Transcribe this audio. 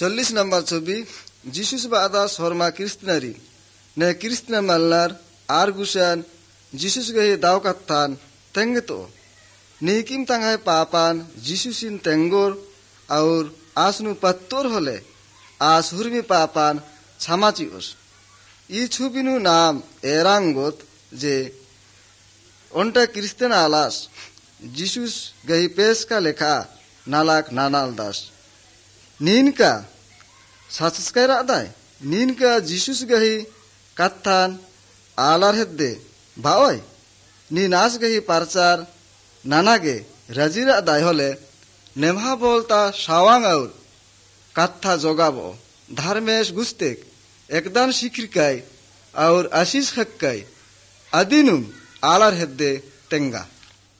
40 নম্বর ছবি যিশুস বাদা শর্মা কৃষ্ণারি নে কৃষ্ণ মাল্লার আর গুসান যিশুস গহি দাও কাত্তান তেঙ্গে তো নিকিম তাঙ্গায় পাপান যিশুসিন তেঙ্গোর আর আসনু পাত্তর হলে আস হুরমি পাপান ছামাচিউস ই ছবিনু নাম এরাঙ্গত যে ওনটা খ্রিস্টান আলাস যিশুস গহি পেশকা লেখা নালাক নানাল দাস নিনকা সাচস্কাইরা আদায় নিনকা যিশুস গহি কাত্থান আলার হেদ্দে ভাওয় নি নাচ গহি পারচার নানাগে রাজিরা আদায় হলে নেমহা বলতা সাওয়াং আউর কাত্থা জগাবো ধারমেশ গুস্তেক একদান শিখিরকাই আর আশিস হক্কাই আদিনুম আলার হেদ্দে তেঙ্গা